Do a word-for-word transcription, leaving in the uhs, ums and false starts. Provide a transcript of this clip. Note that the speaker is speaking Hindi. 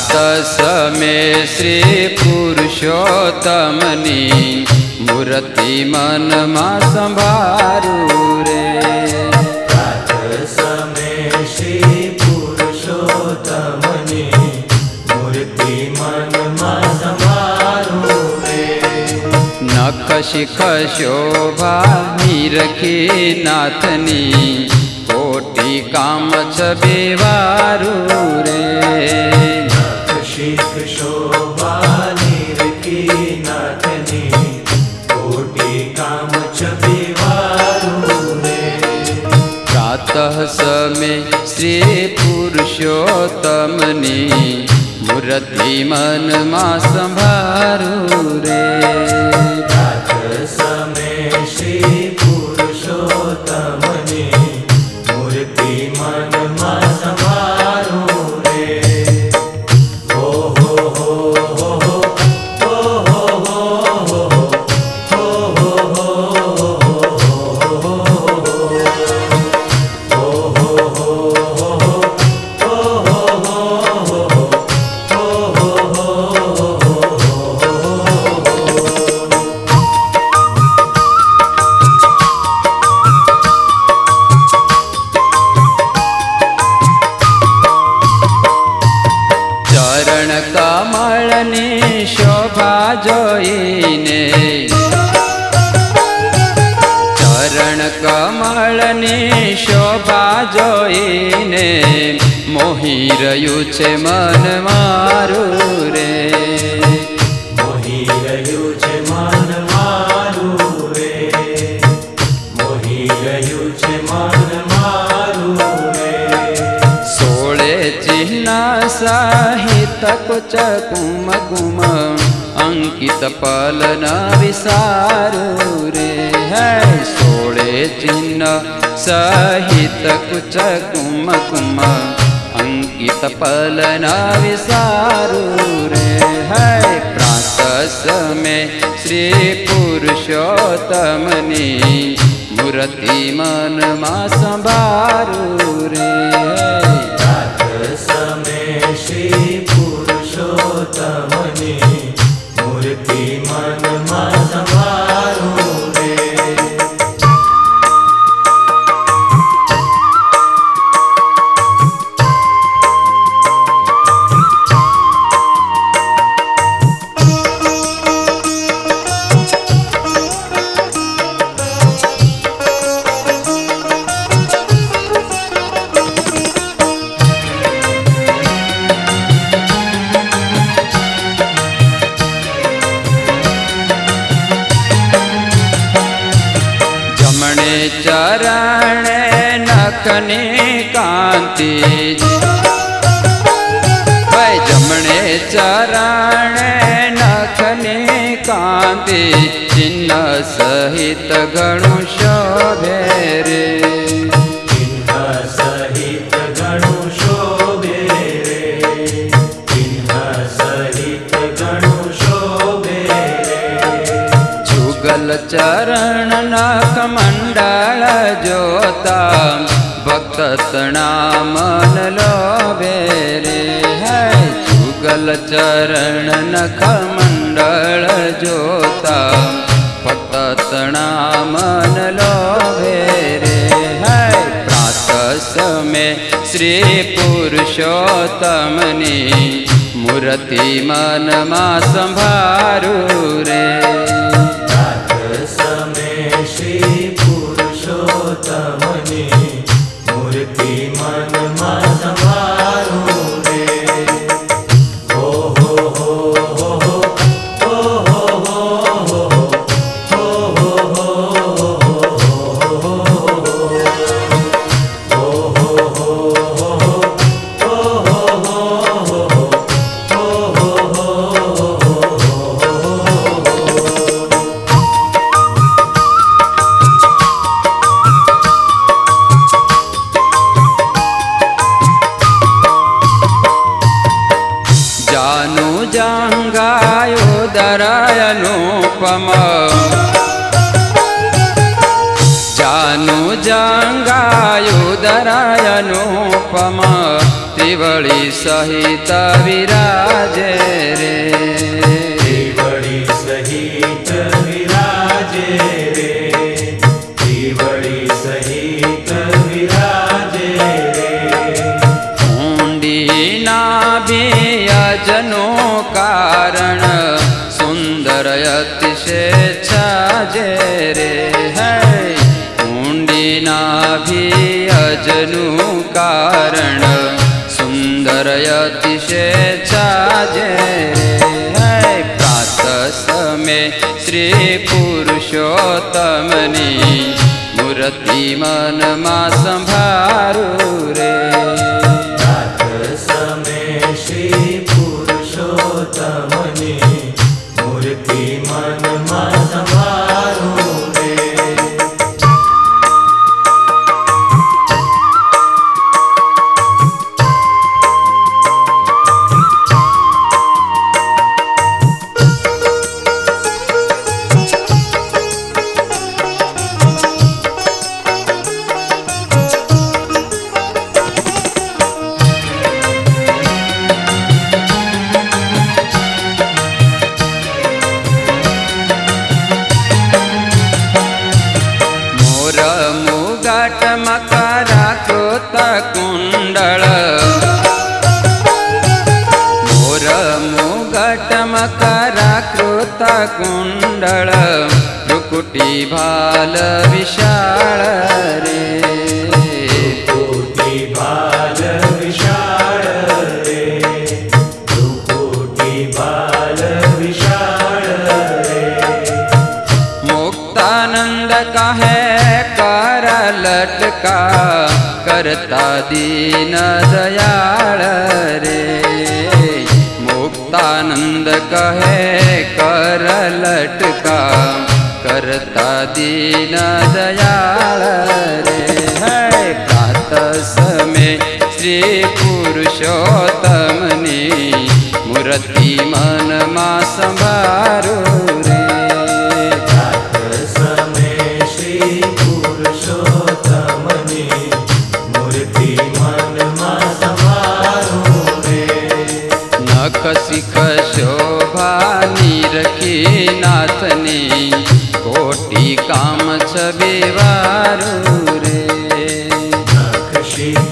प्रातः समय श्री पुरुषोत्तमनी मूर्ति मन में संभारू रे। प्रातः समय श्री पुरुषोत्तमनी मूर्ति मन में संभारू रे। नख शिख शोभा निरखी नाथनी कोटि काम छबे वारू रे। नख शिख शोभा निरखी नाथनी कोटि काम छबे वारू रे। प्रातः समय श्री पुरुषोत्तमनी मूर्ति मन में संभारू रे। प्रातः समय श्री पुरुषोत्तमनी मूर्ति मन में संभारू रे। हो हो हो हो हो हो हो चरण कमल ने शोभा जोईने चरण कमल ने शोभा जोईने मोही रह्यु छे मन मारू रे। मोही रह्यु छे मन मारू रे। मोही रह्यु छे मन मारू रे। सोळे चिन्ह सहित कुच कुम कुम अंकित पल न विसारू रे। है सोळे चिन्ह सहित कुच कुम कुम अंकित पल न विसारू रे। है प्रातः समय श्री पुरुषोत्तमनी मूर्ति मन में संभारू रे। प्रातः समय श्री पुरुषोत्तमनी मूर्ति मन में संभारू रे। चरण नखने कांति भाई जमणे चरण नखने कांति चिन्ह सहित घणु शोभे रे। चिन्ह सहित घणु शोभे रे। चिन्ह सहित घणु शोभे रे। जुगल चरण नख मंडल जोता भक्त तृणा मन लोभे रे। है जुगल चरण नख मंडल जोता भक्त तृणा मन लोभे रे। है प्रातः समय श्री पुरुषोत्तमनी मूर्ति मन में संभारू रे। समय श्री पुरुषोत्तमनी मूर्ति मन में संभारू रे। हो हो हो हो हो हो हो हो हो त्रिवळी सहित विराजे रे, त्रिवळी सहित विराजे रे, त्रिवळी सहित विराजे रे। ऊंडी नाभि अजनो कारण सुंदर अतिशय छाजे रे है। ऊंडी नाभि अजनु कारण सुंदर अतिशय छाजे है। प्रातः समय श्री पुरुषोत्तमनी मूर्ति मन मा संभारू रे। प्रातः समय श्री पुरुषोत्तमनी मूर्ति मन मा संभारू रे। मुगाट मकरा कृत कुंडल, मोर मुगाट मकरा कृत कुंडल भ्रुकुटी भाल विशाल रे, भ्रुकुटी भाल विशाल रे, भ्रुकुटी भाल विशाल रे। मुक्तानंद कहे कर लटका करता दीन दयाल रे। मुक्तानंद कहे कर लटका करता दीन दयाल रे है। प्रातः समय श्री पुरुषोत्तमनी मूर्ति मन मा संभारू रे। प्रातः समय श्री पुरुषोत्तमनी मूर्ति मन मा संभारू रे। नख शिख शोभा निरखी नाथनी कोटि काम छबे वारू रे। नख शिख